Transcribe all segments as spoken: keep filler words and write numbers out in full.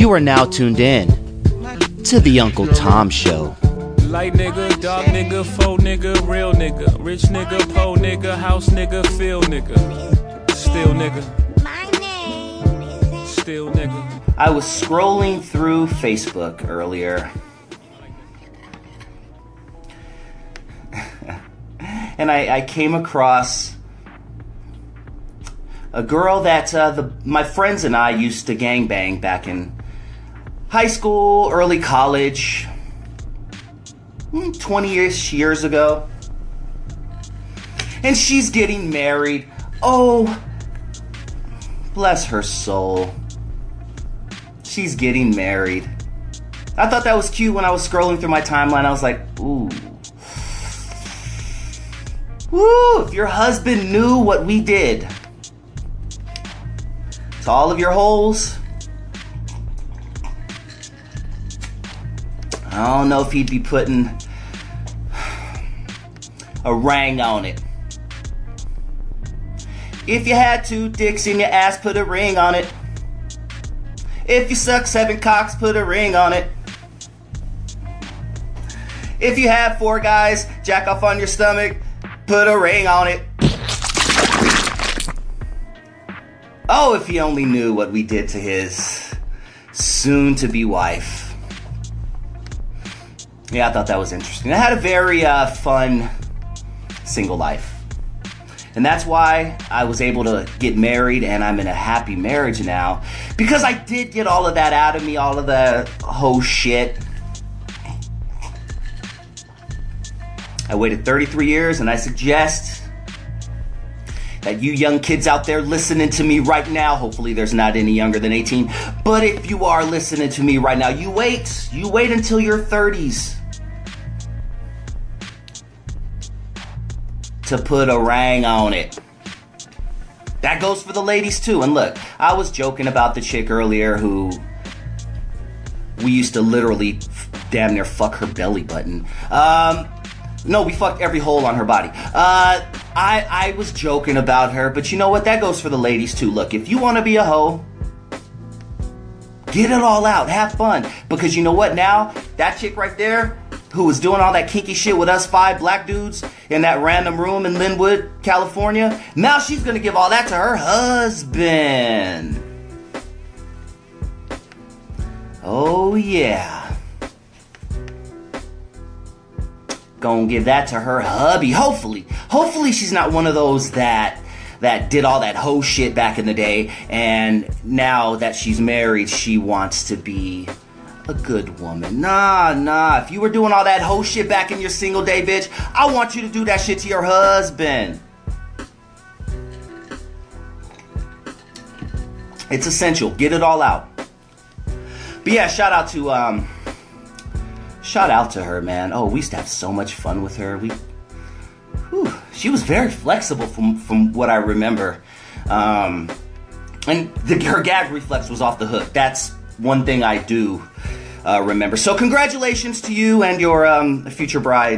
You are now tuned in to the Uncle Tom Show. Light nigga, dog nigga, faux nigga, real nigga, rich nigga, po nigga, house nigga, feel nigga, still nigga, still nigga. I was scrolling through Facebook earlier, and I, I came across a girl that uh, the my friends and I used to gangbang back in high school, early college, twenty-ish years ago. And she's getting married. Oh, bless her soul. She's getting married. I thought that was cute when I was scrolling through my timeline. I was like, ooh. Woo, if your husband knew what we did. To all of your holes, I don't know if he'd be putting a ring on it. If you had two dicks in your ass, put a ring on it. If you suck seven cocks, put a ring on it. If you have four guys jack off on your stomach, put a ring on it. Oh, if he only knew what we did to his soon-to-be wife. Yeah, I thought that was interesting. I had a very uh, fun single life. And that's why I was able to get married, and I'm in a happy marriage now. Because I did get all of that out of me, all of the hoe shit. I waited thirty-three years, and I suggest that you young kids out there listening to me right now, hopefully there's not any younger than eighteen, but if you are listening to me right now, you wait. You wait until your thirties to put a ring on it. That goes for the ladies too. And look, I was joking about the chick earlier who we used to literally damn near fuck her belly button. Um... No, we fucked every hole on her body. Uh, I I was joking about her, but you know what? That goes for the ladies too. Look, if you want to be a hoe, get it all out. Have fun. Because you know what? Now, that chick right there, who was doing all that kinky shit with us five black dudes in that random room in Linwood, California, now she's going to give all that to her husband. Oh, yeah. Gonna give that to her hubby. Hopefully. Hopefully she's not one of those that that did all that hoe shit back in the day, and now that she's married, she wants to be a good woman. Nah, nah. If you were doing all that hoe shit back in your single day, bitch, I want you to do that shit to your husband. It's essential. Get it all out. But yeah, shout out to um Shout out to her, man. Oh, we used to have so much fun with her. We, whew, she was very flexible from, from what I remember. Um, and the, her gag reflex was off the hook. That's one thing I do uh, remember. So congratulations to you and your um, future bride.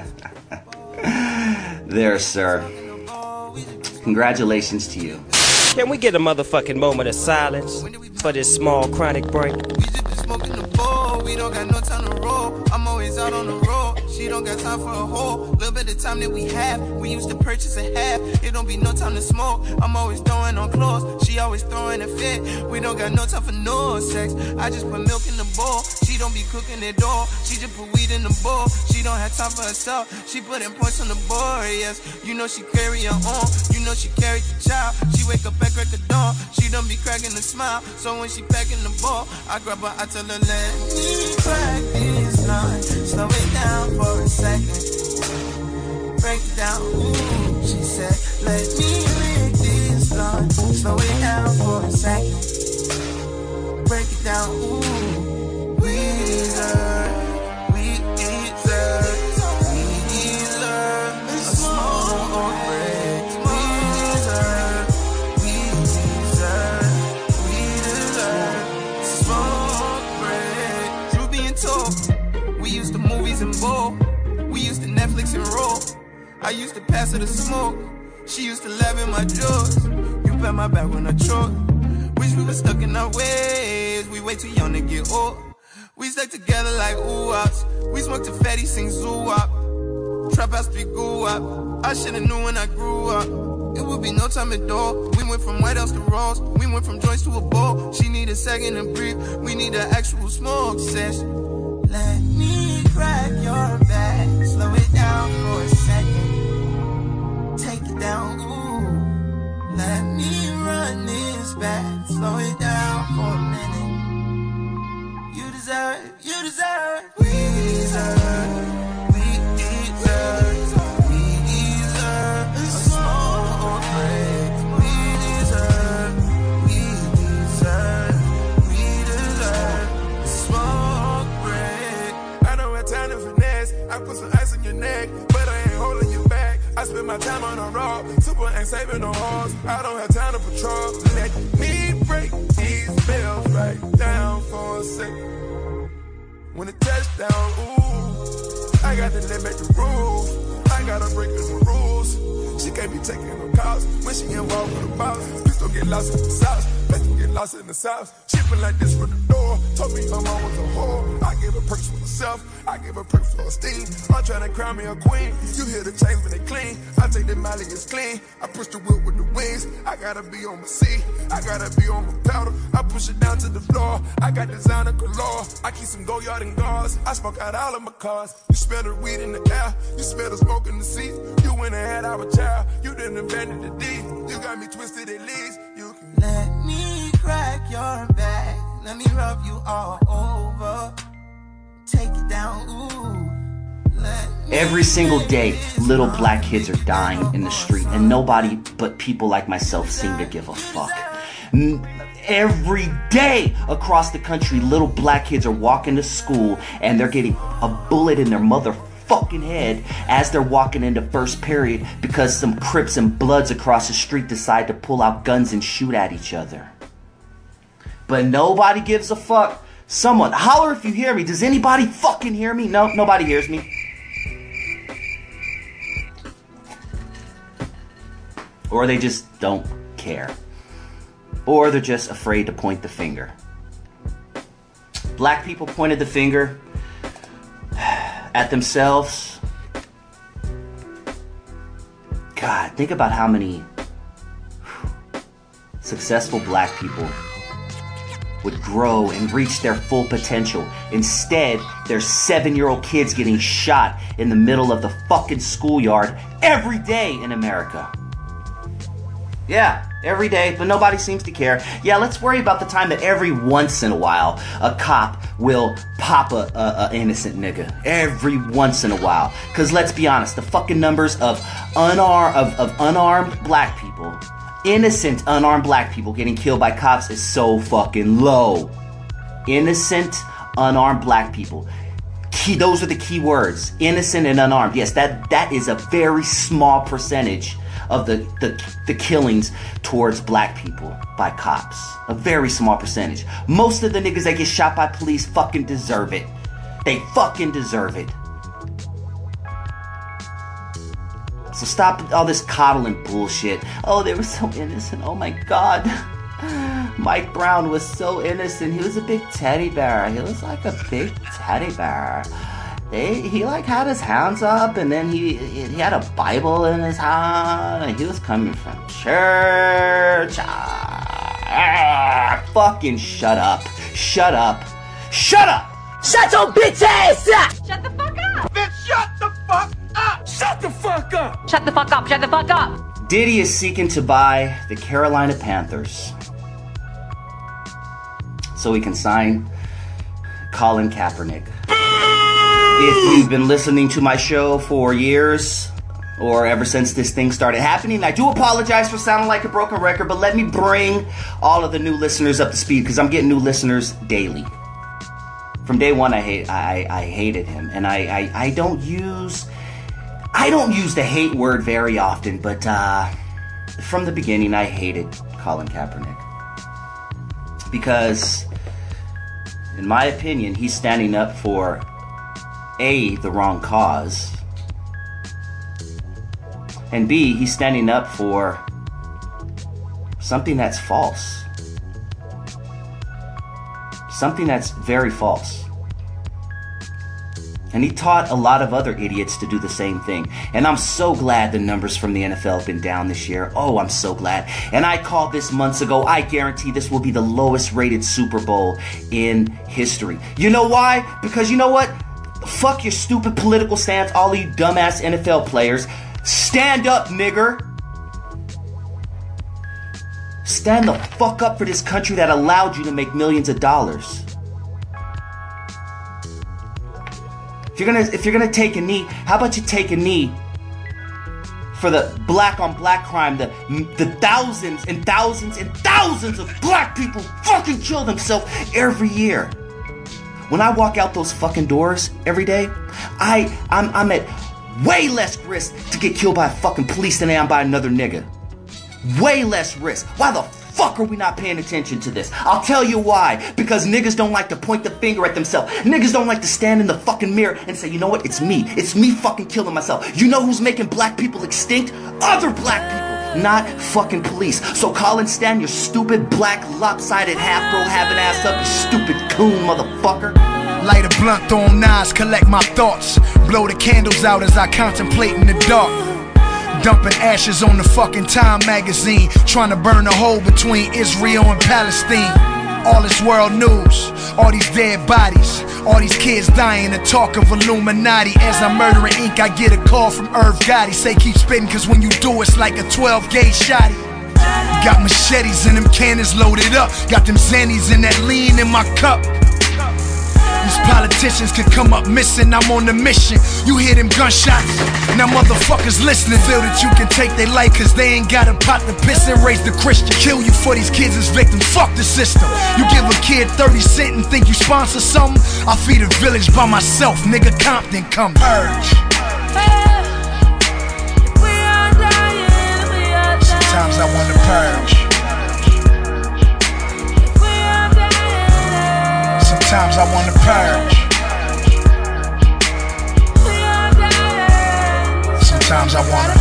There, sir. Congratulations to you. Can we get a motherfucking moment of silence for this small chronic break? We don't got no time to roll. I'm always out on the road. She don't got time for a whole little bit of time that we have. We used to purchase a half. It don't be no time to smoke. I'm always throwing on clothes. She always throwing a fit. We don't got no time for no sex. I just put milk in the bowl. She don't be cooking it all. She just put weed in the bowl. She don't have time for herself. She putting points on the board. Yes, you know she carry her on. You know she carried the child. She wake up at crack of dawn. She don't be cracking the smile. So when she packing the ball, I grab her. I tell her let me crack this line. Slow it down for a second. Break it down. Ooh, she said, let me lick this line. Slow it down for a second. Break it down. Ooh, we deserve, we deserve, we deserve a small break. We deserve, we deserve, we deserve a small break. Through being told, we used to movies and bowl. We used to Netflix and roll. I used to pass her the smoke. She used to laugh at my jokes. You pat my back when I choke. Wish we were stuck in our ways. We way too young to get old. We stuck together like ooh-wops. We smoked to fatty, sing zoo-wop. Trap house be goo-wop. I shoulda knew when I grew up. It would be no time at all. We went from White House to Rolls. We went from joints to a bowl. She need a second to breathe. We need an actual smoke session. Let me crack your back. Slow it down for a second. Take it down, ooh. Let me run this back. Slow it down for a minute. You deserve, you deserve, we deserve, we deserve, we deserve a small break. We deserve, we deserve, we deserve a small break. I don't have time to finesse. I put some ice on your neck, but I ain't holding you back. I spend my time on the road, super ain't saving no horse. I don't have time to patrol. Let me break these bills right down for a second. When it touchdown, ooh, I got to let make the rules. I gotta break the rules. She can't be taking no calls when she involved with the boss. Pistol get lost in the sauce, pistol get lost in the sauce. She been like this from the door. Told me her mom was a whore. I give her perks for myself. I give her perks for her steam. I'm trying to crown me a queen. You hear the chains when they clean. I take the Molly, it's clean. I push the whip with the wings. I gotta be on my seat. I gotta be on my powder. I push it down to the floor. I got designer galore. I keep some Goyard and gauze. I smoke out all of my cars. You smell the weed in the air. You smell the smoke in the seat. You went and had our child. You didn't abandon the D. You got me twisted at least. You can let me crack your back. Let me rub you all over. Take it down, ooh. Every single day, little black kids are dying in the street, and nobody but people like myself seem to give a fuck. Every day across the country, little black kids are walking to school, and they're getting a bullet in their motherfucking head as they're walking into first period because some Crips and Bloods across the street decide to pull out guns and shoot at each other. But nobody gives a fuck. Someone, holler if you hear me. Does anybody fucking hear me? No, nobody hears me. Or they just don't care. Or they're just afraid to point the finger. Black people pointed the finger at themselves. God, think about how many successful black people would grow and reach their full potential. Instead, there's seven-year-old kids getting shot in the middle of the fucking schoolyard every day in America. Yeah, every day, but nobody seems to care. Yeah, let's worry about the time that every once in a while a cop will pop a, a, a innocent nigga. Every once in a while. Because let's be honest, the fucking numbers of, unar- of, of unarmed black people, innocent unarmed black people getting killed by cops is so fucking low. Innocent unarmed black people. Key, those are the key words. Innocent and unarmed. Yes, that that is a very small percentage of the, the, the killings towards black people by cops. A very small percentage. Most of the niggas that get shot by police fucking deserve it. They fucking deserve it. So stop all this coddling bullshit. Oh, they were so innocent. Oh my God. Mike Brown was so innocent. He was a big teddy bear. He was like a big teddy bear. They, he like had his hands up, and then he he had a Bible in his hand, and he was coming from church. Ah, fucking shut up. Shut up. Shut up. Shut your bitch ass up. Shut the fuck up. Bitch, shut the fuck up. Shut the fuck up. Shut the fuck up. Shut the fuck up. Diddy is seeking to buy the Carolina Panthers so he can sign Colin Kaepernick. If you've been listening to my show for years, or ever since this thing started happening, I do apologize for sounding like a broken record, but let me bring all of the new listeners up to speed, because I'm getting new listeners daily. From day one, I hate, I, I hated him, and I, I, I don't use, I don't use the hate word very often, but uh, from the beginning, I hated Colin Kaepernick. Because, in my opinion, he's standing up for A, the wrong cause, and B, he's standing up for something that's false. something that's very false. And he taught a lot of other idiots to do the same thing. And I'm so glad the numbers from the N F L have been down this year. Oh, I'm so glad. And I called this months ago. I guarantee this will be the lowest rated Super Bowl in history. You know why? Because you know what? Fuck your stupid political stance, all of you dumbass N F L players. Stand up, nigger. Stand the fuck up for this country that allowed you to make millions of dollars. If you're gonna, if you're gonna take a knee, how about you take a knee for the black on black crime, the the thousands and thousands and thousands of black people fucking kill themselves every year. When I walk out those fucking doors every day, I I'm I'm at way less risk to get killed by a fucking police than I am by another nigga. Way less risk. Why the fuck are we not paying attention to this? I'll tell you why. Because niggas don't like to point the finger at themselves. Niggas don't like to stand in the fucking mirror and say, you know what? It's me. It's me fucking killing myself. You know who's making black people extinct? Other black people. Not fucking police. So Colin, stand your stupid black lopsided half bro having ass up, you stupid coon motherfucker. Light a blunt on knives, collect my thoughts. Blow the candles out as I contemplate in the dark. Dumping ashes on the fucking Time magazine, trying to burn a hole between Israel and Palestine. All this world news, all these dead bodies, all these kids dying, the talk of Illuminati. As I'm murdering ink, I get a call from Irv Gotti. Say keep spitting, cause when you do it's like a twelve gauge shotty. Got machetes and them cannons loaded up. Got them Xannies and that lean in my cup. These politicians could come up missing, I'm on the mission. You hear them gunshots, now motherfuckers listening. Feel that you can take their life cause they ain't got a pot to piss and raise the Christian. Kill you for these kids as victims, fuck the system. You give a kid thirty cent and think you sponsor something? I feed a village by myself, nigga. Compton come purge. Sometimes I wanna purge. Sometimes I wanna purge. Sometimes I wanna.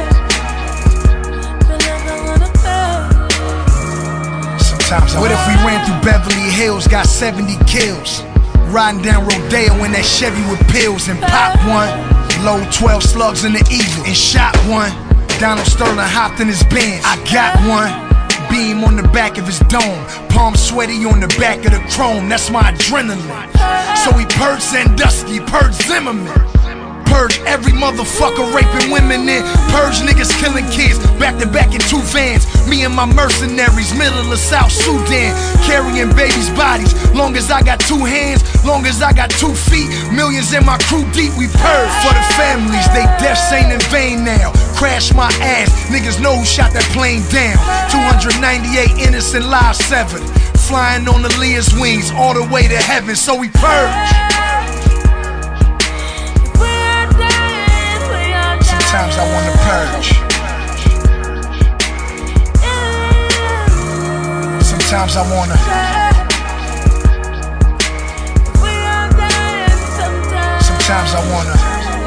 Sometimes I What if we ran through Beverly Hills, got seventy kills? Riding down Rodeo in that Chevy with pills and pop one. Load twelve slugs in the Eagle and shot one. Donald Sterling hopped in his Benz. I got one. Beam on the back of his dome, palm sweaty on the back of the chrome. That's my adrenaline. So he purged Sandusky, purged Zimmerman, purge every motherfucker raping women in. Purge niggas killing kids, back to back in two vans. Me and my mercenaries, middle of South Sudan, carrying babies' bodies. Long as I got two hands, long as I got two feet, millions in my crew deep. We purge for the families, they deaths ain't in vain now. Crash my ass, niggas know who shot that plane down. two hundred ninety-eight innocent lives severed, flying on the Leah's wings all the way to heaven. So we purge. Sometimes I wanna purge. Sometimes I wanna. Sometimes I wanna.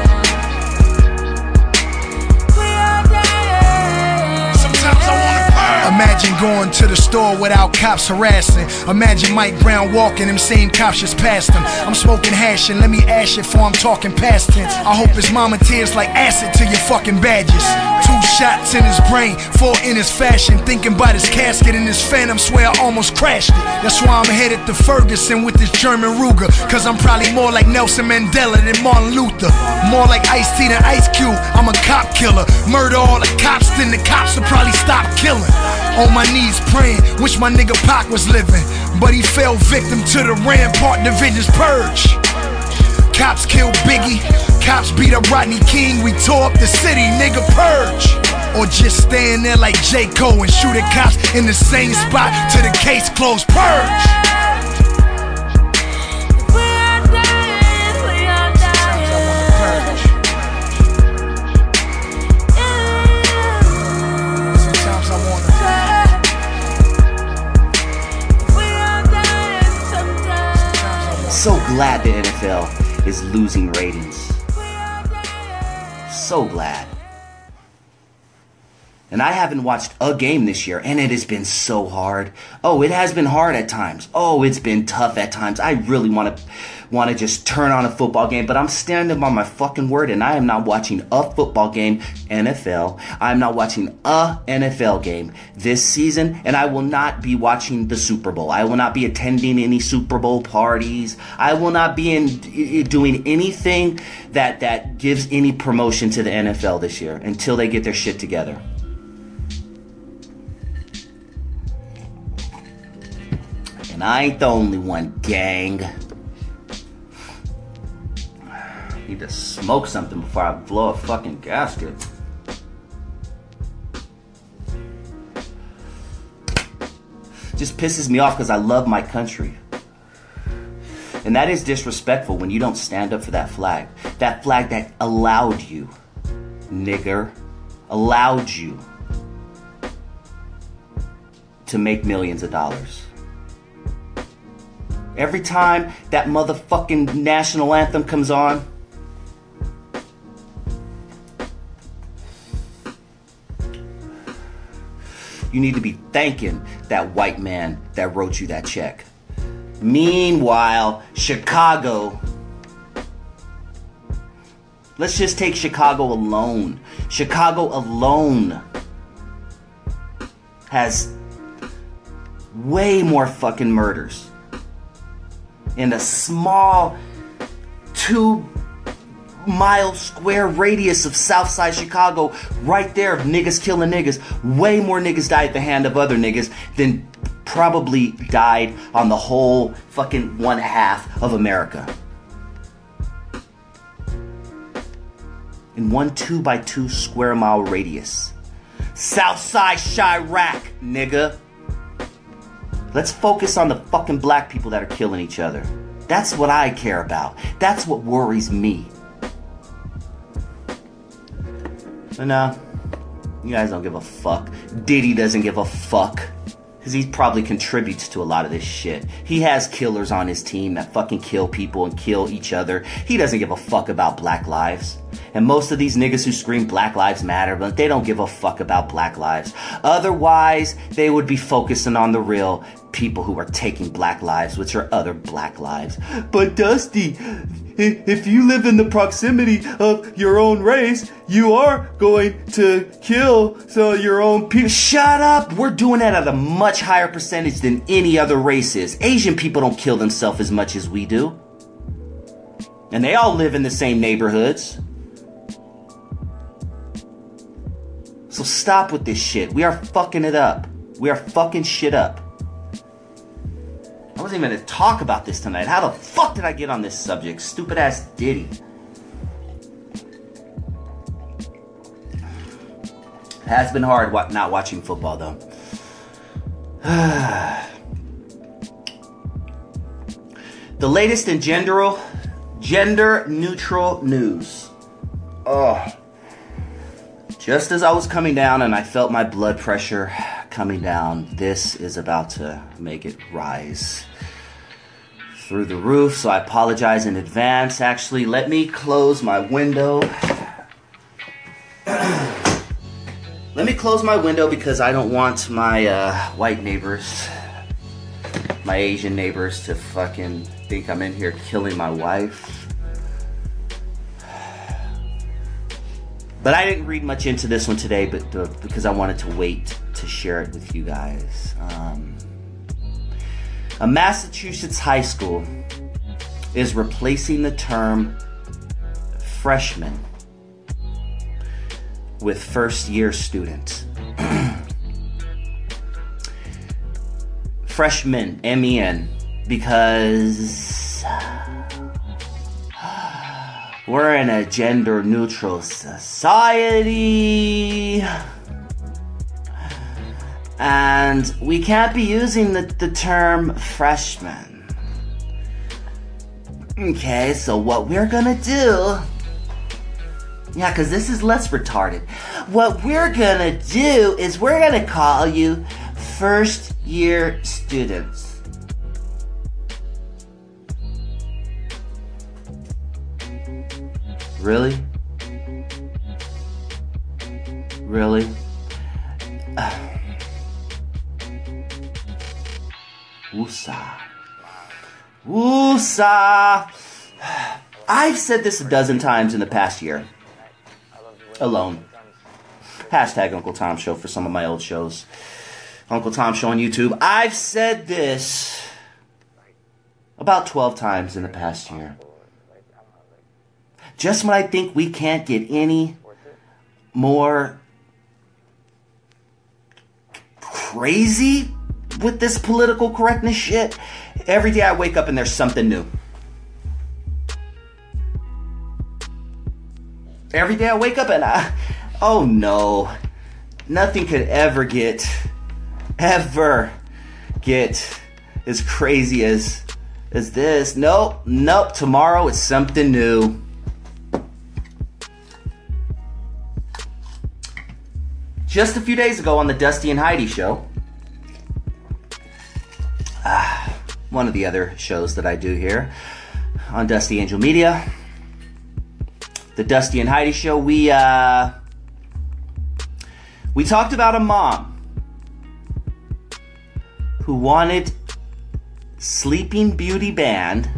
Sometimes I wanna purge. Imagine going to the store without cops harassing. Imagine Mike Brown walking, them same cops just passed him. I'm smoking hash and let me ash it before I'm talking past tense. I hope his mama tears like acid to your fucking badges. Two shots in his brain, four in his fashion. Thinking about his casket and his phantom, swear I almost crashed it. That's why I'm headed to Ferguson with this German Ruger. Cause I'm probably more like Nelson Mandela than Martin Luther. More like Ice-T than Ice Cube, I'm a cop killer. Murder all the cops, then the cops will probably stop killing. On my knees praying, wish my nigga Pac was living, but he fell victim to the Rampart Division's purge. Cops killed Biggie, cops beat up Rodney King, we tore up the city, nigga purge. Or just stand there like J. Cole and shoot at cops in the same spot till the case closed, purge. So glad the N F L is losing ratings. So glad. And I haven't watched a game this year, and it has been so hard. Oh, it has been hard at times. Oh, it's been tough at times. I really want to want to just turn on a football game, but I'm standing by my fucking word, and I am not watching a football game, N F L. I'm not watching a N F L game this season, and I will not be watching the Super Bowl. I will not be attending any Super Bowl parties. I will not be in, doing anything that, that gives any promotion to the N F L this year until they get their shit together. And I ain't the only one, gang. Need to smoke something before I blow a fucking gasket. Just pisses me off because I love my country. And that is disrespectful when you don't stand up for that flag. That flag that allowed you, nigger, allowed you to make millions of dollars. Every time that motherfucking national anthem comes on, you need to be thanking that white man that wrote you that check. Meanwhile, Chicago, let's just take Chicago alone. Chicago alone has way more fucking murders in a small two mile square radius of Southside Chicago, right there of niggas killing niggas. Way more niggas died at the hand of other niggas than probably died on the whole fucking one half of America. In one two by two square mile radius. Southside Chirac, nigga. Let's focus on the fucking black people that are killing each other. That's what I care about. That's what worries me. But no, you guys don't give a fuck. Diddy doesn't give a fuck. Because he probably contributes to a lot of this shit. He has killers on his team that fucking kill people and kill each other. He doesn't give a fuck about black lives. And most of these niggas who scream Black Lives Matter, but they don't give a fuck about black lives. Otherwise, they would be focusing on the real people who are taking black lives, which are other black lives. But Dusty, if you live in the proximity of your own race, you are going to kill so your own people. Shut up! We're doing that at a much higher percentage than any other race is. Asian people don't kill themselves as much as we do. And they all live in the same neighborhoods. So stop with this shit. We are fucking it up. We are fucking shit up. I wasn't even going to talk about this tonight. How the fuck did I get on this subject? Stupid ass Diddy. It has been hard wa- not watching football though. The latest in gender, gender neutral news. Oh. Just as I was coming down and I felt my blood pressure coming down, this is about to make it rise through the roof, so I apologize in advance. Actually, let me close my window. Let me close my window because I don't want my uh, white neighbors, my Asian neighbors, to fucking think I'm in here killing my wife. But I didn't read much into this one today, but uh, because I wanted to wait to share it with you guys. Um, a Massachusetts high school is replacing the term freshman with first year student. Freshman, M E N, because we're in a gender neutral society. And we can't be using the, the term freshman. Okay, so what we're gonna do... Yeah, because this is less retarded. What we're gonna do is we're gonna call you first year students. Really? Really? Woosah. Woosah. I've said this a dozen times in the past year. Alone. Hashtag Uncle Tom Show for some of my old shows. Uncle Tom Show on YouTube. I've said this about twelve times in the past year. Just when I think we can't get any more crazy with this political correctness shit, every day I wake up and there's something new. Every day I wake up and I, oh no, nothing could ever get, ever get as crazy as, as this. Nope, nope, tomorrow it's something new. Just a few days ago on the Dusty and Heidi show, ah, one of the other shows that I do here on Dusty Angel Media, the Dusty and Heidi show, we uh, we talked about a mom who wanted Sleeping Beauty banned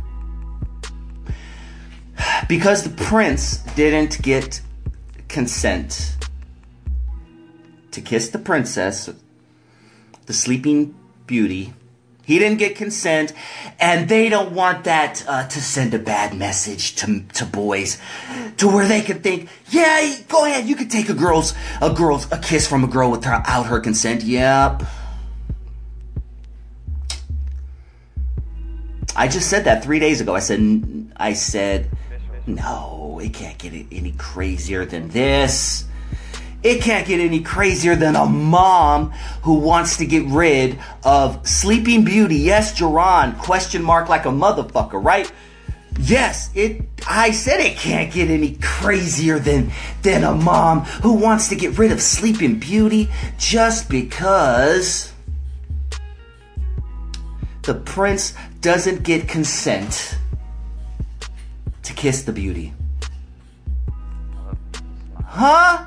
because the prince didn't get consent to kiss the princess, the Sleeping Beauty. He didn't get consent, and they don't want that uh, to send a bad message to to boys, to where they could think, yeah, go ahead, you could take a girl's a girl's a kiss from a girl without her consent. Yep. I just said that three days ago. I said, I said, no, it can't get any crazier than this. It can't get any crazier than a mom who wants to get rid of Sleeping Beauty. Yes, Jerron, question mark like a motherfucker, right? Yes, it. I said it can't get any crazier than, than a mom who wants to get rid of Sleeping Beauty just because the prince doesn't get consent to kiss the beauty. Huh?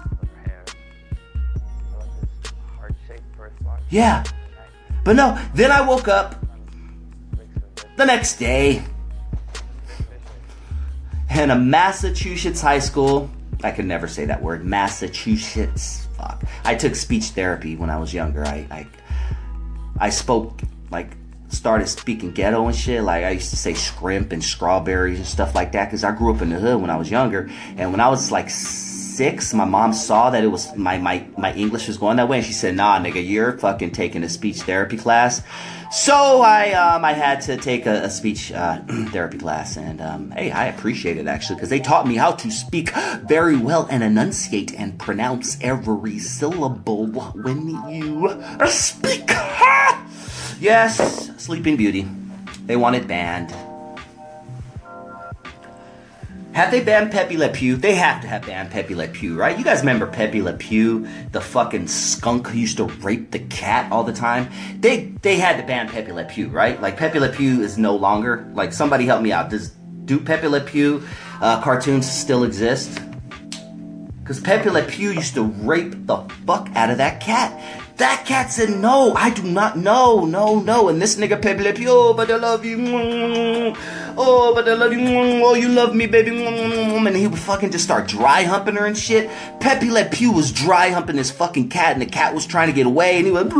Yeah. But no, then I woke up the next day in a Massachusetts high school. I could never say that word. Massachusetts. Fuck. I took speech therapy when I was younger. I I, I spoke, like, started speaking ghetto and shit. Like, I used to say scrimp and strawberries and stuff like that because I grew up in the hood when I was younger. And when I was like six, my mom saw that it was my, my, my English was going that way, and she said, nah, nigga, you're fucking taking a speech therapy class. So I um I had to take a, a speech uh, therapy class, and um hey, I appreciate it actually, because they taught me how to speak very well and enunciate and pronounce every syllable when you speak. Yes, Sleeping Beauty. They want it banned. Have they banned Pepe Le Pew? They have to have banned Pepe Le Pew, right? You guys remember Pepe Le Pew, the fucking skunk who used to rape the cat all the time? They they had to ban Pepe Le Pew, right? Like, Pepe Le Pew is no longer. Like, somebody help me out. Does do Pepe Le Pew uh, cartoons still exist? Because Pepe Le Pew used to rape the fuck out of that cat. That cat said, no, I do not, no, no, no. And this nigga Pepe Le Pew, oh, but I love you. Oh, but I love you. Oh, you love me, baby. And he would fucking just start dry humping her and shit. Pepe Le Pew was dry humping this fucking cat, and the cat was trying to get away. And he went,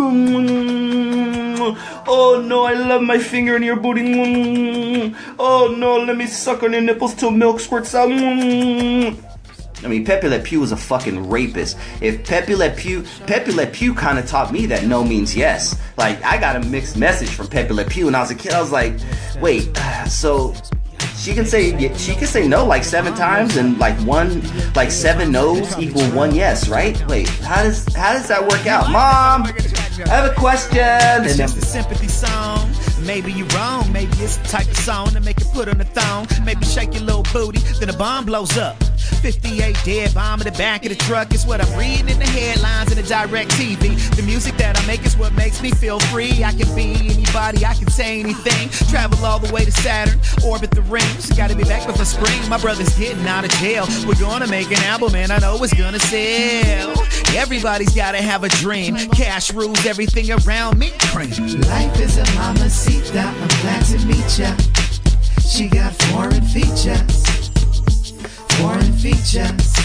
oh, no, I love my finger in your booty. Oh, no, let me suck on your nipples till milk squirts out. I mean, Pepe Le Pew was a fucking rapist. If Pepe Le Pew, Pepe Le Pew kind of taught me that no means yes. Like, I got a mixed message from Pepe Le Pew when I was a kid. I was like, wait, so she can say she can say no like seven times, and like one, like seven no's equal one yes, right? Wait, how does how does that work out, Mom? I have a question. And then, it's a sympathy song. Maybe you're wrong. Maybe it's the type of song to make you put on the thong. Maybe shake your little booty, then a bomb blows up. fifty-eight dead, bomb in the back of the truck. It's what I'm reading in the headlines and the to direct T V. The music that I make is what makes me feel free. I can be anybody, I can say anything. Travel all the way to Saturn, orbit the rings. Gotta be back before spring, my brother's getting out of jail. We're gonna make an album and I know it's gonna sell. Everybody's gotta have a dream. Cash rules everything around me. Cream. Life is a mamacita, I'm glad to meet ya. She got foreign features, foreign features.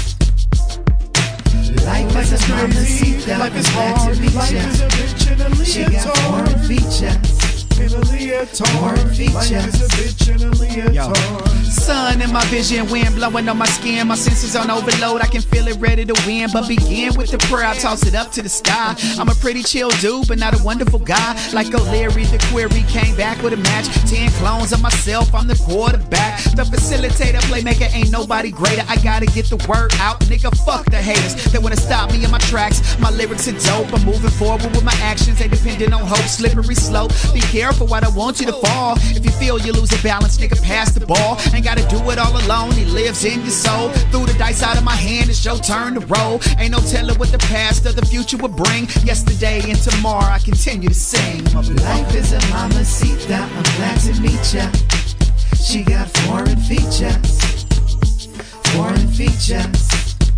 Life is a mamacita, I'm glad to meet ya. She got foreign features. Foreign features. Yo. Sun in my vision, wind blowing on my skin. My senses on overload, I can feel it ready to win. But begin with the prayer, I toss it up to the sky. I'm a pretty chill dude, but not a wonderful guy. Like O'Leary, the query came back with a match. Ten clones of myself, I'm the quarterback. The facilitator, playmaker, ain't nobody greater. I gotta get the word out, nigga, fuck the haters. They wanna stop me in my tracks. My lyrics are dope, I'm moving forward with my actions. They depending on hope, slippery slope. Be careful, I don't want you to fall. If you feel you lose a balance, nigga, pass the ball. Ain't gotta do it all alone, he lives in your soul. Threw the dice out of my hand, it's your turn to roll. Ain't no telling what the past or the future will bring. Yesterday and tomorrow, I continue to sing. Life is a mamacita, I'm glad to meet ya. She got foreign features, foreign features.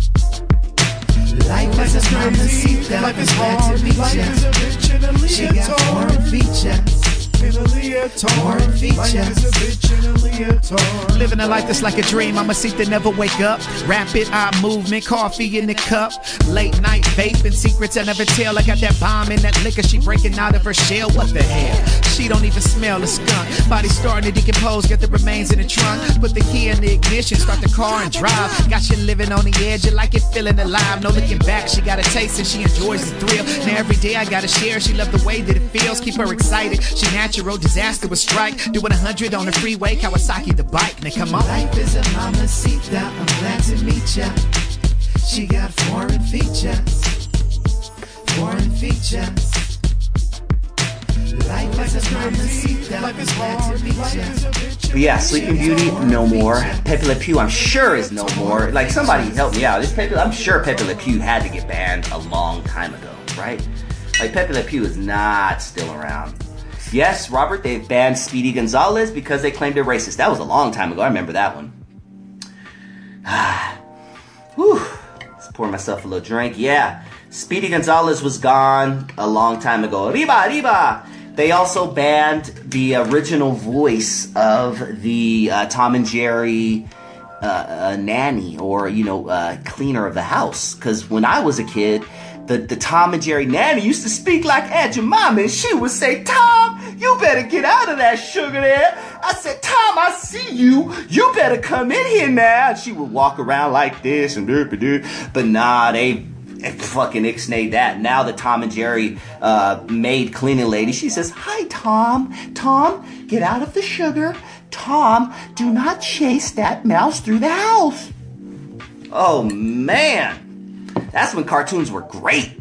Life is a mamacita, I'm glad to meet ya. She got foreign features. Foreign features. Living a life that's like a dream, I'm a seat that never wake up. Rapid eye movement, coffee in the cup. Late night vaping, secrets I never tell. I got that bomb in that liquor, she breaking out of her shell. What the hell? She don't even smell a skunk. Body starting to decompose, get the remains in the trunk. Put the key in the ignition, start the car and drive. Got you living on the edge, you like it feeling alive. No looking back, she got a taste and she enjoys the thrill. Now every day I gotta share, she love the way that it feels. Keep her excited, she natural, disaster will strike. Doing a hundred on the freeway, Kawasaki the bike. Now come on. Life is a mamacita, I'm glad to meet ya. She got foreign features, foreign features. Life is a mamacita, I'm glad to meet ya. But yeah, Sleeping Beauty, no more. Pepe Le Pew, I'm sure is no more. Like, somebody help me out. This Pepe, I'm sure Pepe Le Pew had to get banned a long time ago, right? Like, Pepe Le Pew is not still around. Yes, Robert, they banned Speedy Gonzalez because they claimed they're racist. That was a long time ago. I remember that one. Whew. Let's pour myself a little drink. Yeah, Speedy Gonzalez was gone a long time ago. Arriba, arriba! They also banned the original voice of the uh, Tom and Jerry uh, uh, nanny, or, you know, uh, cleaner of the house. Because when I was a kid, The, the Tom and Jerry nanny used to speak like Aunt Jemima, and she would say, "Tom, you better get out of that sugar there." I said, "Tom, I see you. You better come in here now." And she would walk around like this and doop doop. But nah, they, they fucking ixnayed that. Now the Tom and Jerry uh, maid cleaning lady, she says, "Hi, Tom. Tom, get out of the sugar. Tom, do not chase that mouse through the house." Oh, man. That's when cartoons were great.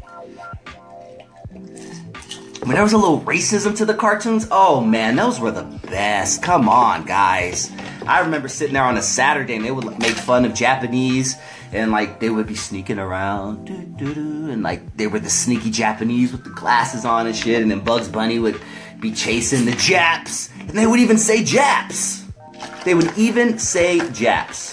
When there was a little racism to the cartoons, oh man, those were the best. Come on, guys. I remember sitting there on a Saturday and they would make fun of Japanese, and like they would be sneaking around, doo, doo, doo, and like they were the sneaky Japanese with the glasses on and shit, and then Bugs Bunny would be chasing the Japs, and they would even say Japs. They would even say Japs.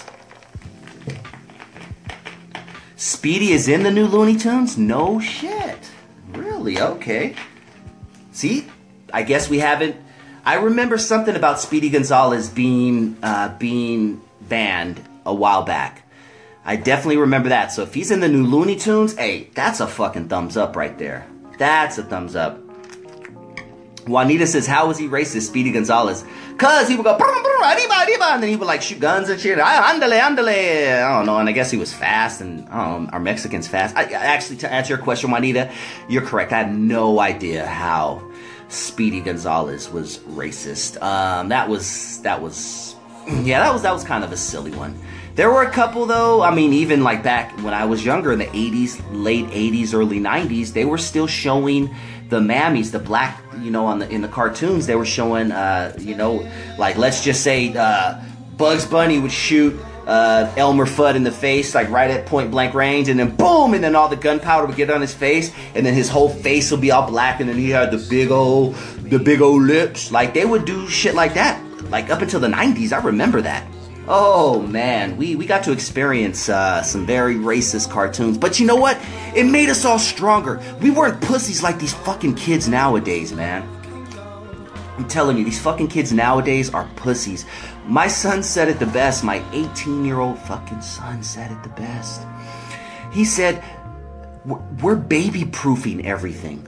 Speedy is in the new Looney Tunes? No shit. Really? Okay. See? I guess we haven't... I remember something about Speedy Gonzalez being uh, being banned a while back. I definitely remember that. So if he's in the new Looney Tunes, hey, that's a fucking thumbs up right there. That's a thumbs up. Juanita says, how was he racist, Speedy Gonzalez? Cause he would go, brum, brum, arriba, arriba, and then he would like shoot guns and shit. Andale, andale. I don't know. And I guess he was fast, and I don't know, are Mexicans fast? I, actually, to answer your question, Juanita, you're correct. I had no idea how Speedy Gonzalez was racist. Um, that was, that was, yeah, that was, that was kind of a silly one. There were a couple though. I mean, even like back when I was younger in the eighties, late eighties, early nineties, they were still showing the mammies, the black, you know, on the in the cartoons. They were showing, uh, you know, like let's just say uh, Bugs Bunny would shoot uh, Elmer Fudd in the face, like right at point blank range, and then boom, and then all the gunpowder would get on his face, and then his whole face would be all black, and then he had the big old, the big old lips. Like, they would do shit like that, like up until the nineties. I remember that. Oh man, we, we got to experience uh, some very racist cartoons. But you know what? It made us all stronger. We weren't pussies like these fucking kids nowadays, man. I'm telling you, these fucking kids nowadays are pussies. My son said it the best. My eighteen-year-old fucking son said it the best. He said, we're baby-proofing everything.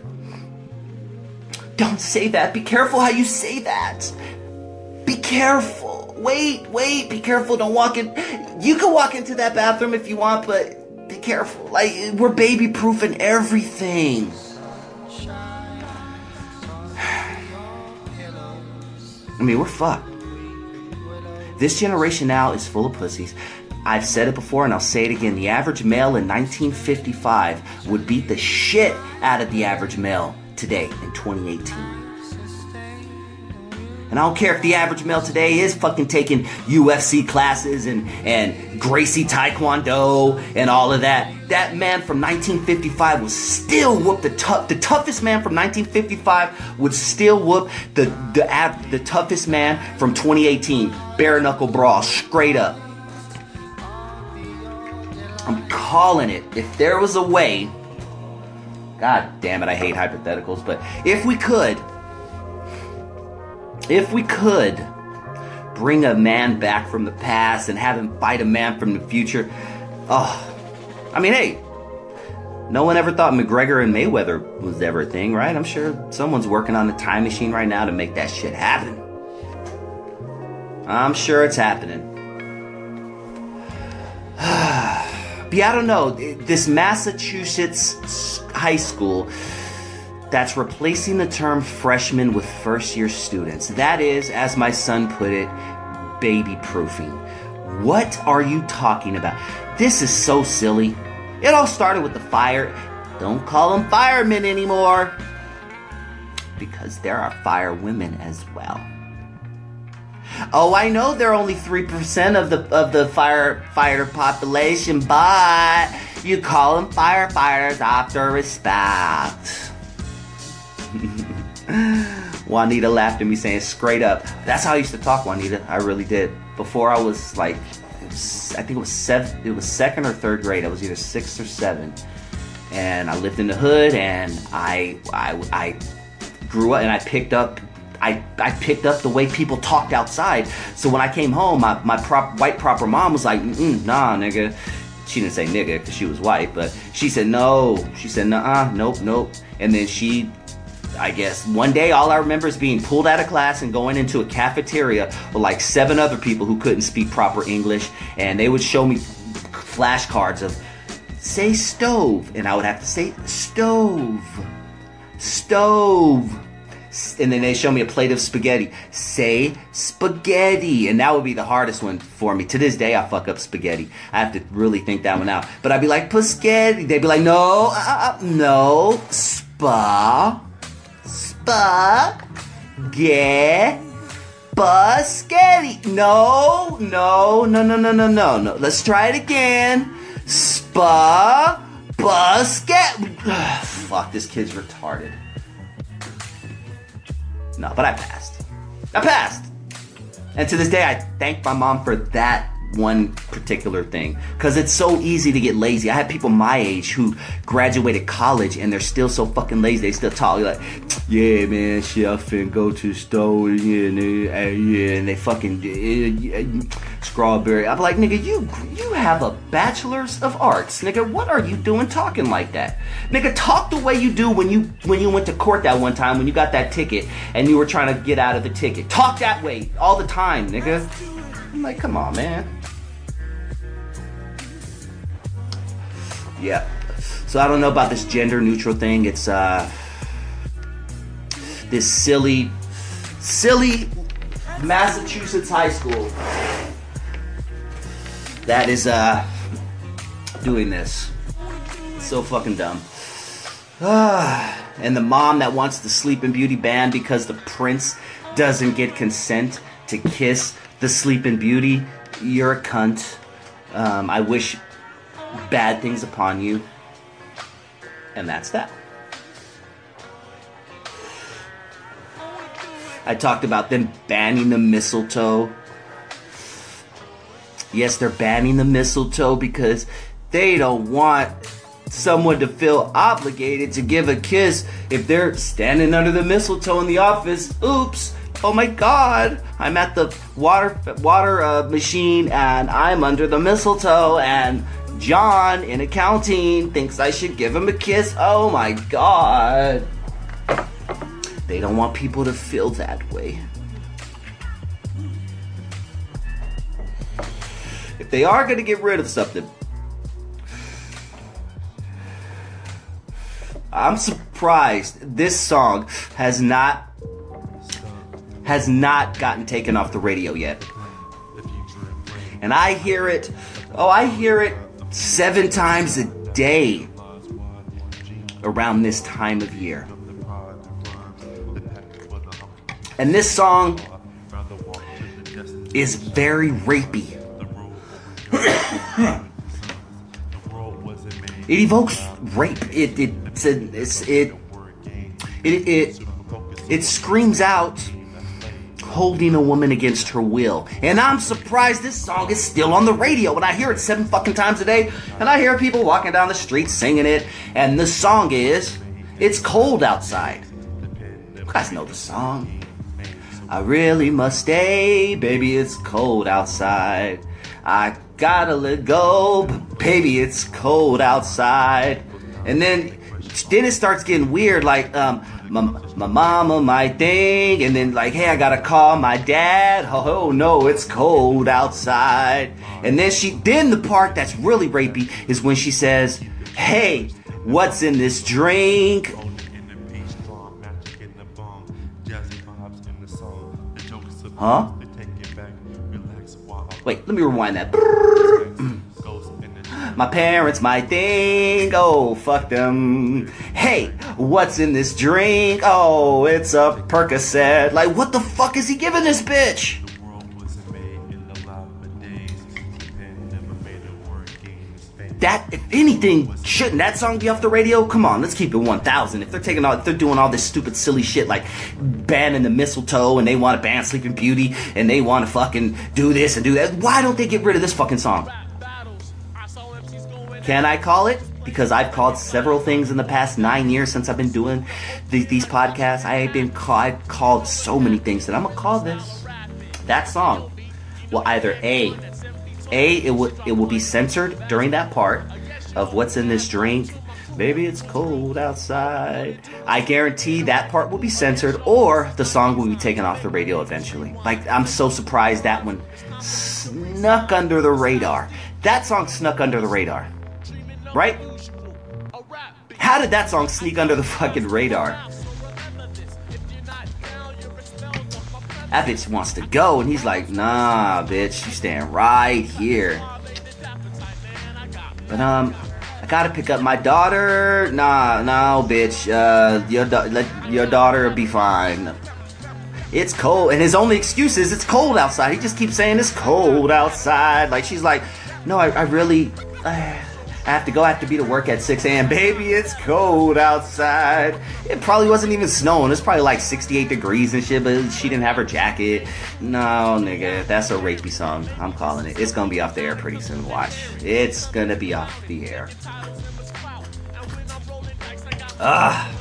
Don't say that. Be careful how you say that. Be careful. Wait, wait, be careful. Don't walk in. You can walk into that bathroom if you want, but be careful. Like, we're baby-proofing everything. I mean, we're fucked. This generation now is full of pussies. I've said it before and I'll say it again. The average male in nineteen fifty-five would beat the shit out of the average male today in twenty eighteen. And I don't care if the average male today is fucking taking U F C classes and, and Gracie Taekwondo and all of that. That man from nineteen fifty-five would still whoop the tough. The toughest man from nineteen fifty-five would still whoop the the ab, the toughest man from twenty eighteen. Bare knuckle brawl, straight up. I'm calling it. If there was a way, God damn it, I hate hypotheticals, but if we could. If we could bring a man back from the past and have him fight a man from the future, oh, I mean, hey, no one ever thought McGregor and Mayweather was ever a thing, right? I'm sure someone's working on a time machine right now to make that shit happen. I'm sure it's happening. But yeah, I don't know, this Massachusetts high school that's replacing the term freshman with first-year students. That is, as my son put it, baby-proofing. What are you talking about? This is so silly. It all started with the fire. Don't call them firemen anymore. Because there are fire women as well. Oh, I know they're only three percent of the of the firefighter population, but you call them firefighters after respect. Juanita laughed at me saying straight up. That's how I used to talk, Juanita. I really did. Before I was like, was, I think it was seven, it was second or third grade. I was either six or seven, and I lived in the hood, and I I, I grew up, and I picked up I I picked up the way people talked outside. So when I came home, my my prop, white proper mom was like, mm nah, nigga. She didn't say nigga because she was white, but she said no. She said nuh-uh, nope, nope. And then she. I guess one day all I remember is being pulled out of class and going into a cafeteria with like seven other people who couldn't speak proper English, and they would show me flashcards of say stove, and I would have to say stove, stove, and then they show me a plate of spaghetti, say spaghetti, and that would be the hardest one for me. To this day I fuck up spaghetti. I have to really think that one out, but I'd be like spaghetti, they'd be like no, uh, no, spa. Spaghetti. Spaghetti. No, no, no, no, no, no, no, no. Let's try it again. Spa. Spaghetti. Fuck, this kid's retarded. No, but I passed. I passed. And to this day, I thank my mom for that one particular thing, because it's so easy to get lazy. I have people my age who graduated college and they're still so fucking lazy. They still talk like, yeah, man, shit, I finna go to the store, yeah, nigga, yeah, and they fucking uh, strawberry. I'm like, nigga, you you have a bachelor's of arts, nigga. What are you doing talking like that, nigga? Talk the way you do when you when you went to court that one time when you got that ticket and you were trying to get out of the ticket. Talk that way all the time, nigga. I'm like, come on, man. Yeah. So I don't know about this gender neutral thing. It's uh this silly silly Massachusetts high school that is uh doing this. It's so fucking dumb. And the mom that wants the Sleeping Beauty banned because the prince doesn't get consent to kiss the Sleeping Beauty. You're a cunt. Um, I wish bad things upon you. And that's that. I talked about them banning the mistletoe. Yes, they're banning the mistletoe because they don't want someone to feel obligated to give a kiss if they're standing under the mistletoe in the office. Oops. Oh my God. I'm at the water water uh, machine and I'm under the mistletoe and John in accounting thinks I should give him a kiss. Oh my God. They don't want people to feel that way. If they are going to get rid of something, I'm surprised this song has not has not gotten taken off the radio yet. And I hear it, oh, I hear it seven times a day around this time of year. And this song is very rapey. It evokes rape. It it it's a, it's, it it it it screams out holding a woman against her will. And I'm surprised this song is still on the radio. And I hear it seven fucking times a day. And I hear people walking down the street singing it. And the song is It's Cold Outside. You guys know the song. I really must stay, baby, it's cold outside. I gotta let go, but baby, it's cold outside. And then, then it starts getting weird, like, um, my, my mama might think, and then like, hey, I gotta call my dad. Oh, oh no, it's cold outside. And then she, then the part that's really rapey is when she says, hey, what's in this drink? Huh? Wait, let me rewind that. My parents might think, oh, fuck them. Hey, what's in this drink? Oh, it's a Percocet. Like, what the fuck is he giving this bitch? That, if anything, shouldn't that song be off the radio? Come on, let's keep it one thousand. If they're taking all, if they're doing all this stupid, silly shit like banning the mistletoe and they want to ban Sleeping Beauty and they want to fucking do this and do that, why don't they get rid of this fucking song? Can I call it? Because I've called several things in the past nine years since I've been doing th- these podcasts. I have been call- I've called so many things that I'm gonna call this. That song will either A. A, it will it will be censored during that part of what's in this drink. Baby, it's cold outside. I guarantee that part will be censored, or the song will be taken off the radio eventually. Like, I'm so surprised that one snuck under the radar. That song snuck under the radar. Right? How did that song sneak under the fucking radar? That bitch wants to go, and he's like, nah, bitch, you stand right here. But, um, I gotta pick up my daughter. Nah, no, bitch, uh, your, da- let your daughter be fine. It's cold, and his only excuse is it's cold outside. He just keeps saying it's cold outside. Like, she's like, no, I, I really, I, I have to go, I have to be to work at six a.m. Baby, it's cold outside. It probably wasn't even snowing. It's probably like sixty-eight degrees and shit, but she didn't have her jacket. No, nigga, that's a rapey song. I'm calling it. It's gonna be off the air pretty soon. Watch. It's gonna be off the air. Ugh.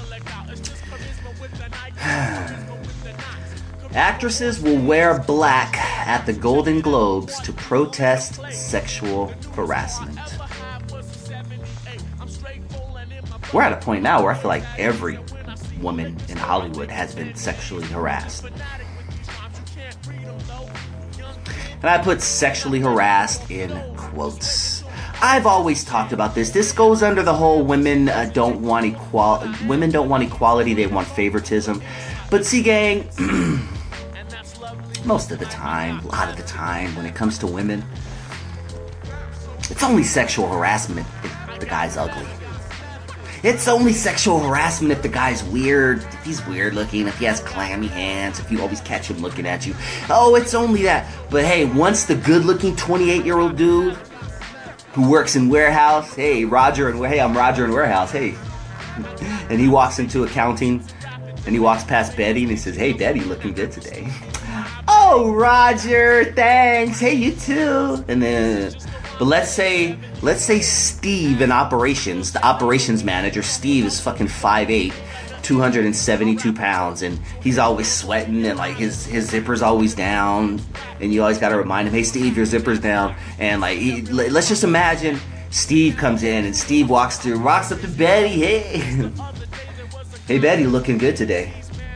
Actresses will wear black at the Golden Globes to protest sexual harassment. We're at a point now where I feel like every woman in Hollywood has been sexually harassed. And I put sexually harassed in quotes. I've always talked about this. This goes under the whole women uh, don't want equal women don't want equality, they want favoritism. But see, gang, most of the time, a lot of the time, when it comes to women, it's only sexual harassment if the guy's ugly. It's only sexual harassment if the guy's weird, if he's weird looking, if he has clammy hands, if you always catch him looking at you. Oh, it's only that. But hey, once the good looking twenty-eight year old dude who works in warehouse. Hey, Roger, and hey, I'm Roger in warehouse. Hey. And he walks into accounting, and he walks past Betty, and he says, hey, Betty, looking good today. Oh, Roger, thanks. Hey, you too. And then, but let's say, let's say Steve in operations, the operations manager, Steve is fucking five eight, two hundred seventy-two pounds, and he's always sweating, and like his, his zipper's always down, and you always gotta remind him, hey, Steve, your zipper's down. And like, he, let's just imagine Steve comes in, and Steve walks through, walks up to Betty, hey. Hey, Betty, looking good today.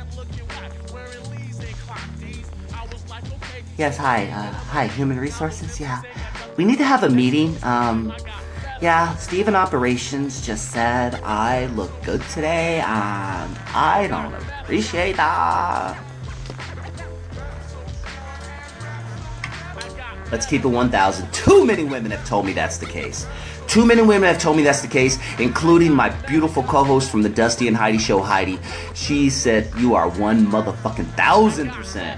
Yes, hi, uh, hi, Human Resources, yeah. We need to have a meeting, um, yeah, Steve in Operations just said I look good today, um, I don't appreciate that. Let's keep it one thousand. Too many women have told me that's the case. Too many women have told me that's the case, including my beautiful co-host from the Dusty and Heidi show, Heidi. She said, you are one motherfucking thousand percent.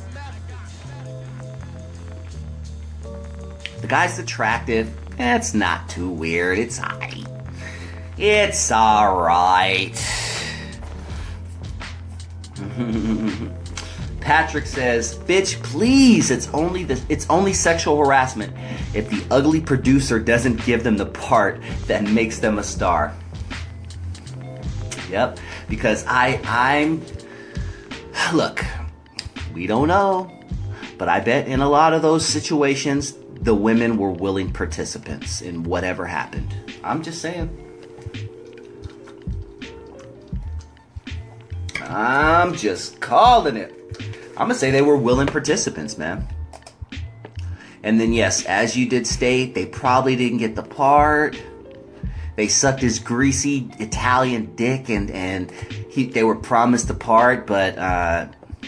The guy's attractive. It's not too weird. It's alright. It's alright. Patrick says, bitch, please, it's only the, it's only sexual harassment if the ugly producer doesn't give them the part that makes them a star. Yep, because I, I'm, look, we don't know, but I bet in a lot of those situations, the women were willing participants in whatever happened. I'm just saying. I'm just calling it. I'm gonna say they were willing participants, man. And then yes, as you did state, they probably didn't get the part. They sucked his greasy Italian dick, and and he they were promised the part, but uh,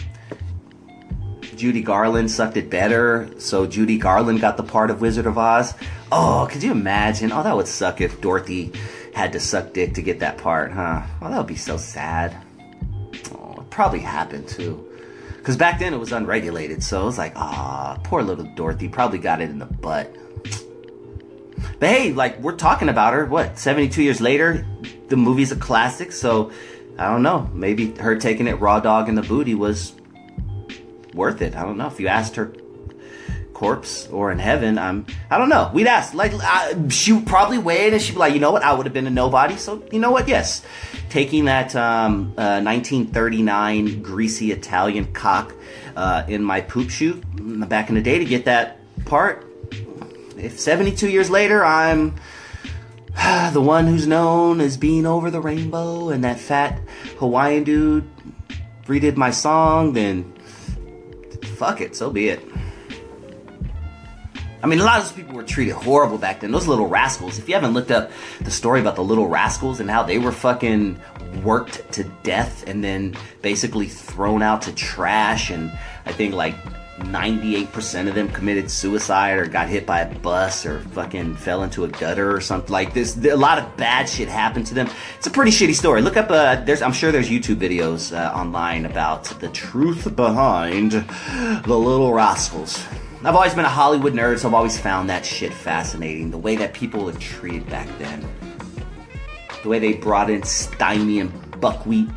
Judy Garland sucked it better, so Judy Garland got the part of Wizard of Oz. Oh, could you imagine? Oh, that would suck if Dorothy had to suck dick to get that part, huh? Oh, that would be so sad. Oh, it probably happened too. Because back then it was unregulated, so it was like, ah, poor little Dorothy probably got it in the butt. But hey, like, we're talking about her, what, seventy-two years later? The movie's a classic, so I don't know. Maybe her taking it raw dog in the booty was worth it. I don't know. If you asked her corpse or in heaven, I'm, I don't know. We'd ask. Like, I, she would probably wait, and she'd be like, you know what? I would have been a nobody, so you know what? Yes. Taking that um, uh, nineteen thirty-nine greasy Italian cock uh, in my poop chute back in the day to get that part. If seventy-two years later I'm the one who's known as being over the rainbow and that fat Hawaiian dude redid my song, then fuck it, so be it. I mean, a lot of those people were treated horrible back then. Those Little Rascals. If you haven't looked up the story about the Little Rascals and how they were fucking worked to death and then basically thrown out to trash, and I think like ninety-eight percent of them committed suicide or got hit by a bus or fucking fell into a gutter or something like this. A lot of bad shit happened to them. It's a pretty shitty story. Look up, uh, there's, I'm sure there's YouTube videos uh, online about the truth behind the Little Rascals. I've always been a Hollywood nerd, so I've always found that shit fascinating. The way that people were treated back then. The way they brought in stymie and buckwheat.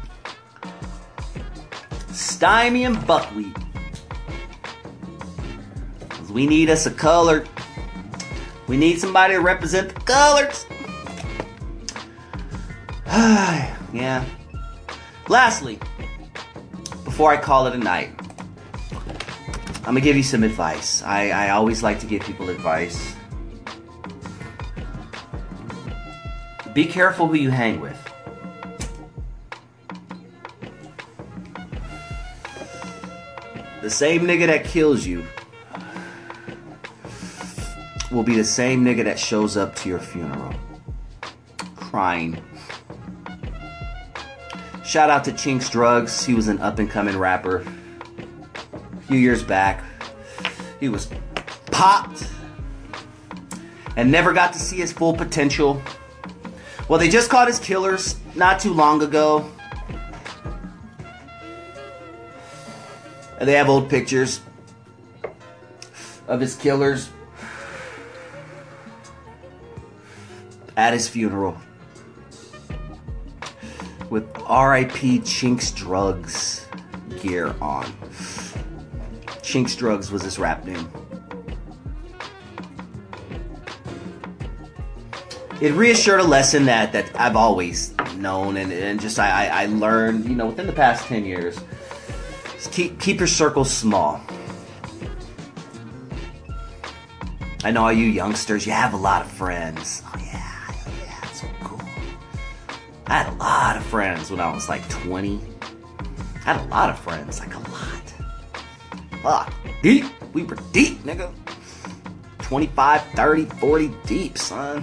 Stymie and buckwheat. We need us a color. We need somebody to represent the colors. Yeah. Lastly, before I call it a night, I'm gonna give you some advice. I, I always like to give people advice. Be careful who you hang with. The same nigga that kills you will be the same nigga that shows up to your funeral crying. Shout out to Chinx Drugs. He was an up-and-coming rapper. A few years back, he was popped and never got to see his full potential. Well, they just caught his killers not too long ago. And they have old pictures of his killers. at his funeral with R I P Chinx Drugs gear on. Chinx Drugs was his rap name. It reassured a lesson that, that I've always known and, and just I, I, I learned, you know, within the past ten years. Just keep, keep your circle small. I know all you youngsters, you have a lot of friends. Oh yeah, yeah, it's so cool. I had a lot of friends when I was like twenty. I had a lot of friends, like a lot. Fuck, deep. We were deep, nigga. twenty-five, thirty, forty deep, son.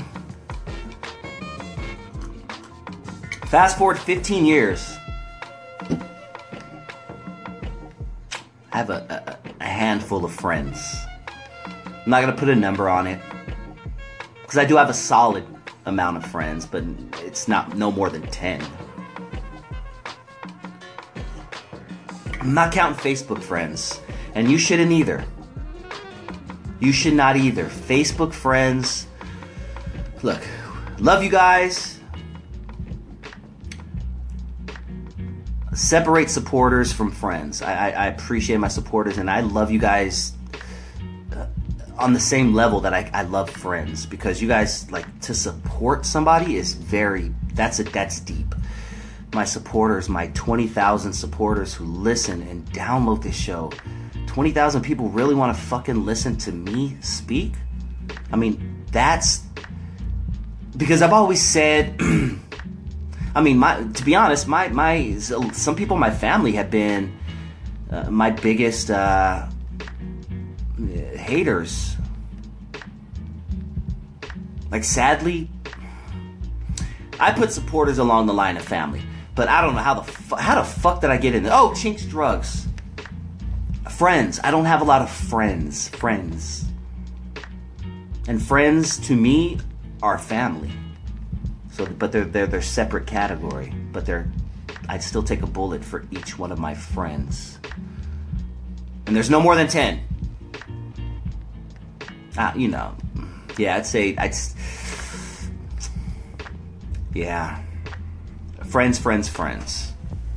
Fast forward fifteen years. I have a, a, a handful of friends. I'm not going to put a number on it. Because I do have a solid amount of friends, but it's not no more than ten. I'm not counting Facebook friends. And you shouldn't either. You should not either. Facebook friends. Look, love you guys. Separate supporters from friends. I, I, I appreciate my supporters, and I love you guys uh, on the same level that I, I love friends, because you guys, like, to support somebody is very, that's a, that's deep. My supporters, my twenty thousand supporters who listen and download this show. twenty thousand people really want to fucking listen to me speak? I mean, that's because I've always said I mean, my, to be honest, my, my some people in my family have been uh, my biggest uh, haters. Like, sadly, I put supporters along the line of family, but I don't know how the fu- how the fuck did I get in there? Oh, Chinx Drugs. Friends. I don't have a lot of friends. Friends. And friends to me are family. So, but they're they're they're separate category. But they're, I'd still take a bullet for each one of my friends. And there's no more than ten. Ah, you know, yeah, I'd say I'd. Yeah, friends, friends, friends.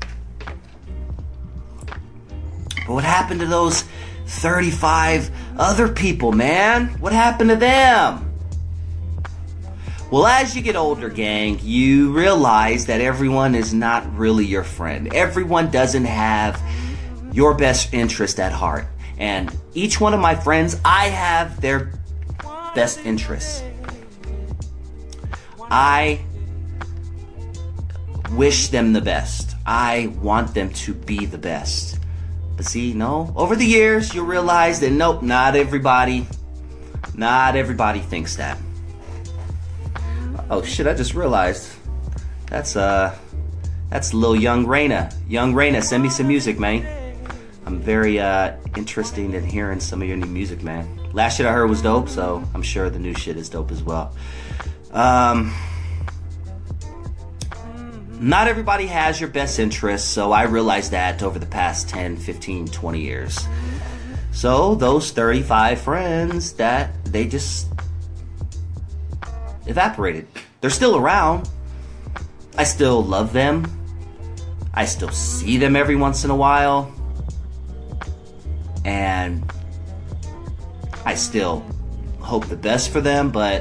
But what happened to those thirty-five other people, man? What happened to them? Well, as you get older, gang, you realize that everyone is not really your friend. Everyone doesn't have your best interest at heart. And each one of my friends, I have their best interests. I wish them the best. I want them to be the best. But see, no, over the years, you'll realize that nope, not everybody, not everybody thinks that. Oh shit, I just realized. That's, uh, that's Lil Young Raina. Young Raina, send me some music, man. I'm very, uh, interested in hearing some of your new music, man. Last shit I heard was dope, so I'm sure the new shit is dope as well. Um, not everybody has your best interests, so I realized that over the past ten, fifteen, twenty years. So those thirty-five friends, that they just evaporated. They're still around. I still love them. I still see them every once in a while. And I still hope the best for them, but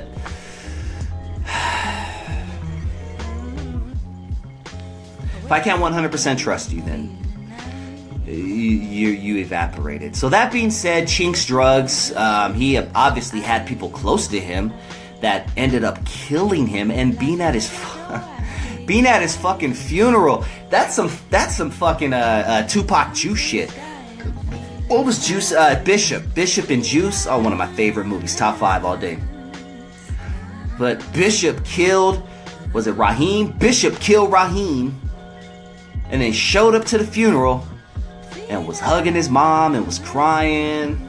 if I can't one hundred percent trust you, then you, you, you evaporated. So that being said, Chinx Drugs, um, he obviously had people close to him that ended up killing him and being at his being at his fucking funeral. That's some that's some fucking uh, uh, Tupac Juice shit. What was Juice? Uh, Bishop. Bishop and Juice. Oh, one of my favorite movies. Top five all day. But Bishop killed, was it Raheem? Bishop killed Raheem and then showed up to the funeral and was hugging his mom and was crying.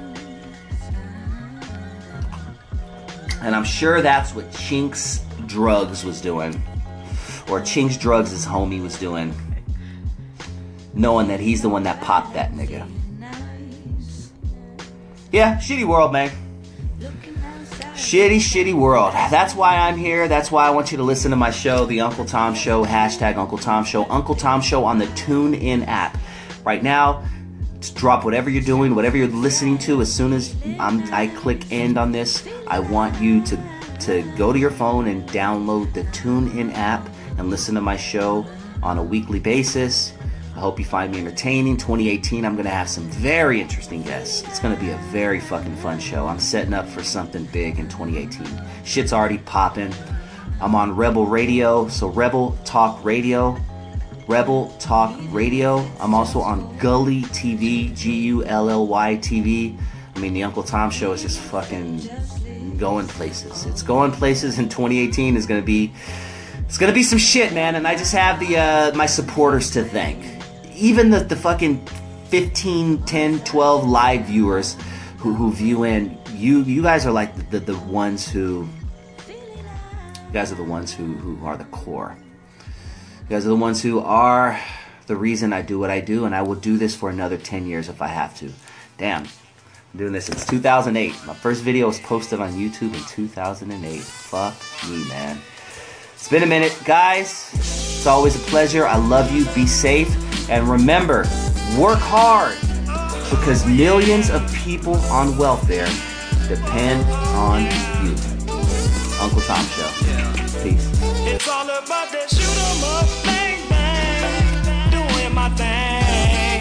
And I'm sure that's what Chinx Drugs was doing. Or Chinx Drugs' homie was doing. Knowing that he's the one that popped that nigga. Yeah, shitty world, man. Shitty, shitty world. That's why I'm here. That's why I want you to listen to my show, The Uncle Tom Show, hashtag Uncle Tom Show, Uncle Tom Show on the TuneIn app. Right now, just drop whatever you're doing, whatever you're listening to. As soon as I'm, I click end on this, I want you to, to go to your phone and download the TuneIn app and listen to my show on a weekly basis. I hope you find me entertaining. twenty eighteen, I'm going to have some very interesting guests. It's going to be a very fucking fun show. I'm setting up for something big in twenty eighteen. Shit's already popping. I'm on Rebel Radio, so Rebel Talk Radio. Rebel Talk Radio. I'm also on Gully T V, G U L L Y T V. I mean, the Uncle Tom Show is just fucking going places. It's going places, and twenty eighteen is going to be, it's going to be some shit, man, and I just have the uh, my supporters to thank. Even the, the fucking fifteen, ten, twelve live viewers who, who view in, you you guys are like the, the, the ones who, you guys are the ones who, who are the core. You guys are the ones who are the reason I do what I do, and I will do this for another ten years if I have to. Damn, I'm doing this since two thousand eight. My first video was posted on YouTube in two thousand eight. Fuck me, man. It's been a minute, guys. It's always a pleasure. I love you. Be safe. And remember, work hard, because millions of people on welfare depend on you. Uncle Tom Show. Peace. It's all about that shoot 'em up, bang, bang, doing my thing.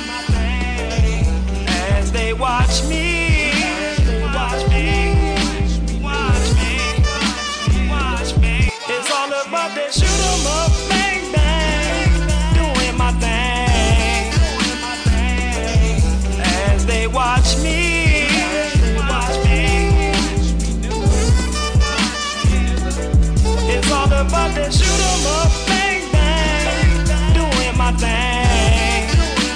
As they watch me, watch me, watch me, watch me. It's all about that shoot 'em up, bang, bang, doing my thing. As they watch me, watch me. It's all about that shoot 'em up, bang, bang, doing my thing.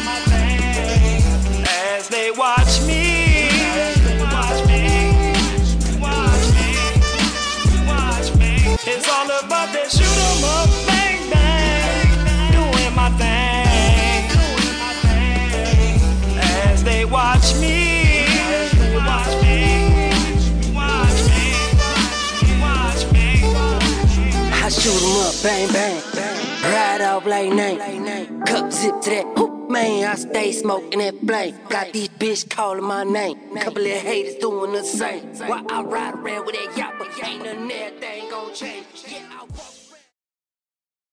As they watch me, watch me, watch me, watch me. It's all about that shoot 'em up, bang, bang, doing my thing. As they watch me, watch me, watch me, watch me. I shoot 'em up, bang, bang, ride off like night. Cup zip to that hoop, man, I stay smoking that flame. Got these bitch calling my name, couple of haters doing the same. While I ride around with that yapper, ain't nothing there, thing gon' change. Yeah, I walk